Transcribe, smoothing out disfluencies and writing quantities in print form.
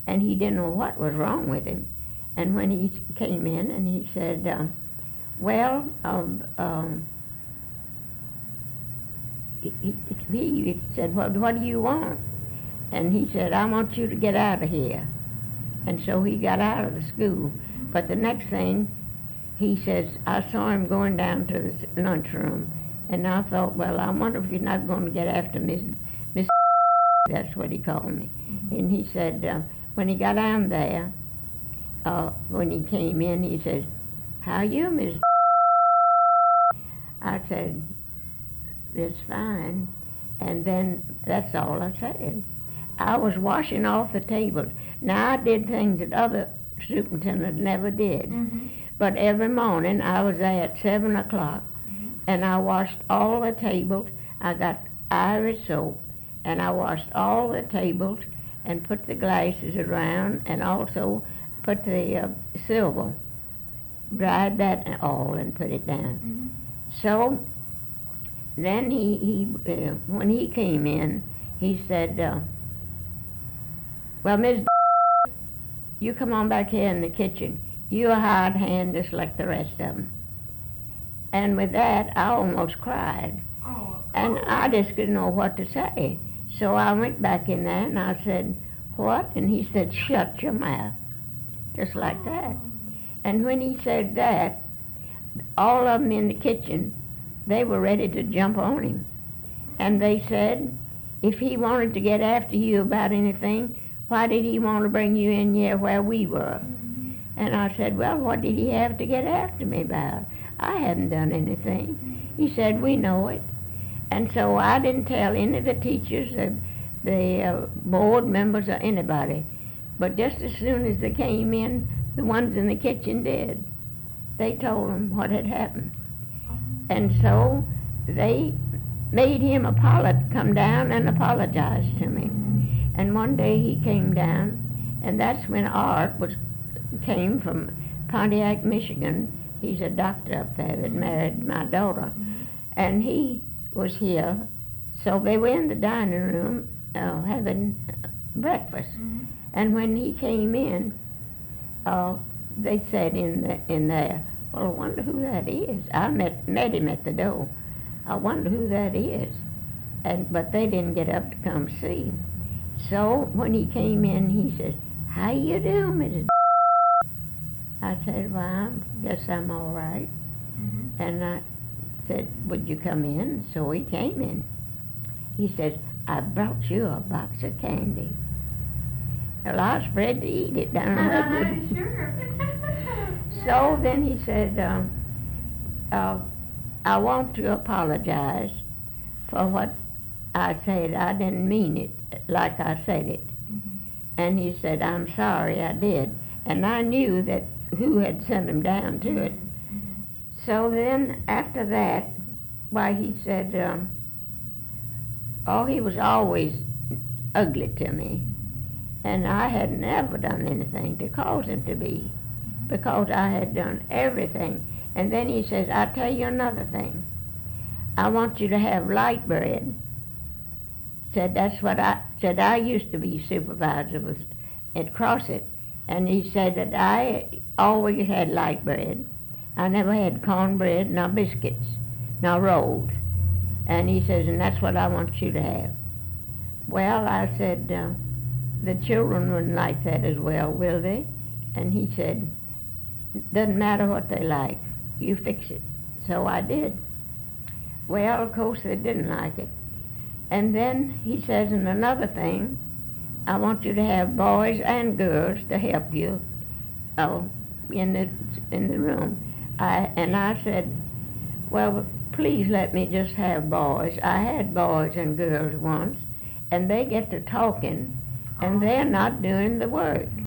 and he didn't know what was wrong with him. And when he came in and he said, well, he said, well, what do you want? And he said, I want you to get out of here. And so he got out of the school. But the next thing, he says, I saw him going down to the lunchroom, and I thought, well, I wonder if you're not going to get after Miss that's what he called me. And he said, when he got down there, when he came in, he said, how are you, Miss I said, it's fine. And then that's all I said. I was washing off the tables. Now, I did things that other superintendents never did. But every morning, I was there at 7 o'clock, and I washed all the tables. I got Irish soap, and I washed all the tables and put the glasses around, and also put the silver, dried that all and put it down. So then when he came in, he said, well, Miss, you come on back here in the kitchen. You're a hard hand just like the rest of them. And with that, I almost cried. And I just didn't know what to say. So I went back in there and I said, what? And he said, shut your mouth. Just like that. And when he said that, all of them in the kitchen, they were ready to jump on him. And they said, if he wanted to get after you about anything, why did he want to bring you in here where we were? And I said, well, what did he have to get after me about? I haven't done anything. He said, we know it. And so I didn't tell any of the teachers, the board members, or anybody. But just as soon as they came in, the ones in the kitchen did. They told them what had happened. And so they made him come down and apologize to me. And one day he came down, and that's when Art came from Pontiac, Michigan. He's a doctor up there that married my daughter. And he was here. So they were in the dining room having breakfast. And when he came in, they said in there, well, I wonder who that is. I met him at the door. I wonder who that is. But they didn't get up to come see. So when he came in, he said, how you doing, Mrs. I said, well, I guess I'm all right. And I said, would you come in? So he came in. He said, I brought you a box of candy. Well, I was afraid to eat it down there. Sure. So then he said, I want to apologize for what I said. I didn't mean it like I said it. And he said, I'm sorry I did. And I knew that who had sent him down to it. So then after that, why, he said, he was always ugly to me. And I had never done anything to cause him to be, because I had done everything. And then he says, I'll tell you another thing. I want you to have light bread. Said, that's what I said. I used to be supervisor at Crossett. And he said that I always had light bread. I never had cornbread, nor biscuits, nor rolls. And he says, and that's what I want you to have. Well, I said, the children wouldn't like that as well, will they? And he said, doesn't matter what they like, you fix it. So I did. Well, of course, they didn't like it. And then he says, and another thing, I want you to have boys and girls to help you in the room. And I said, well, please let me just have boys. I had boys and girls once, and they get to talking, and they're not doing the work.